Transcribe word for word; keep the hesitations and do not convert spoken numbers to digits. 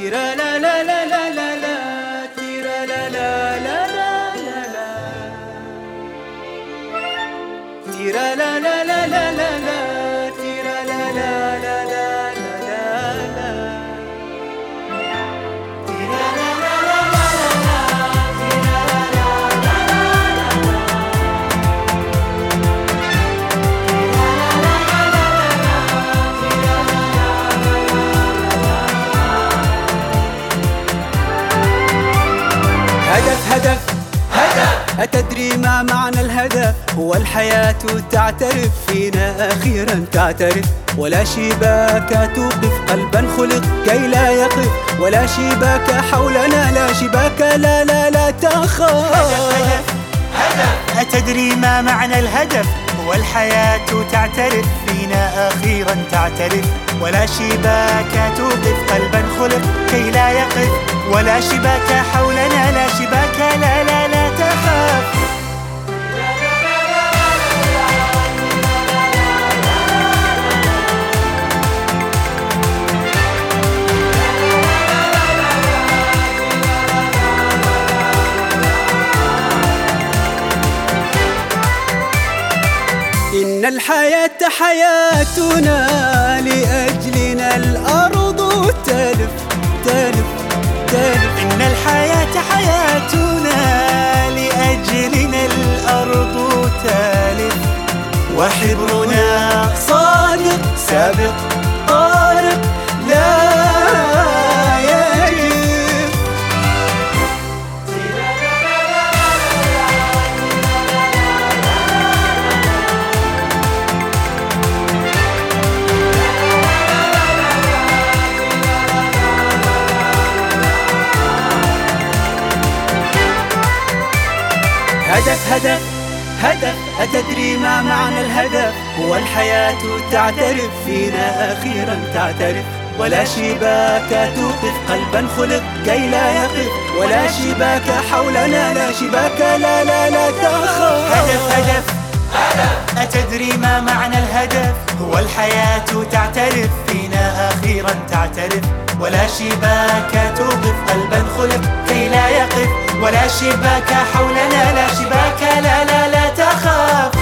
تيرا لا لا لا لا لا لا تيرا لا لا لا لا لا لا تيرا لا لا لا لا لا لا تيرا لا لا لا لا لا لا تيرا لا لا لا لا تيرا لا لا لا هدف هدف هدف أتدري ما معنى الهدف؟ هو الحياة تعترف فينا أخيرا تعترف، ولا شباك توقف قلبا خلق كي لا يقف، ولا شباك حولنا لا شباك لا لا لا تخاف. هدف هدف هدف أتدري ما معنى الهدف؟ هو الحياة تعترف فينا أخيرا تعترف، ولا شباك توقف قلبا خلق كي لا يقف، ولا شباك حولنا لا شباك لا لا لا تخاف. إن الحياة حياتنا لأجلنا الأرض تلف تلف تلف. إن الحياة حياتنا لأجلنا الأرض تالف، وحبرنا صادق سابق طارق لا يجف. هدف هدف هدف أتدري ما معنى الهدف؟ هو الحياة تعترف فينا أخيرا تعترف، ولا شباك توقف قلبا خلق كي لا يقف، ولا شباك حولنا لا شباك لا لا لا تخاف. هدف هدف هدف أتدري ما معنى الهدف؟ هو الحياة تعترف فينا أخيرا تعترف، ولا شباك توقف قلبا خلق كي لا يقف، ولا شباك حولنا لا شباك لا لا لا تخاف.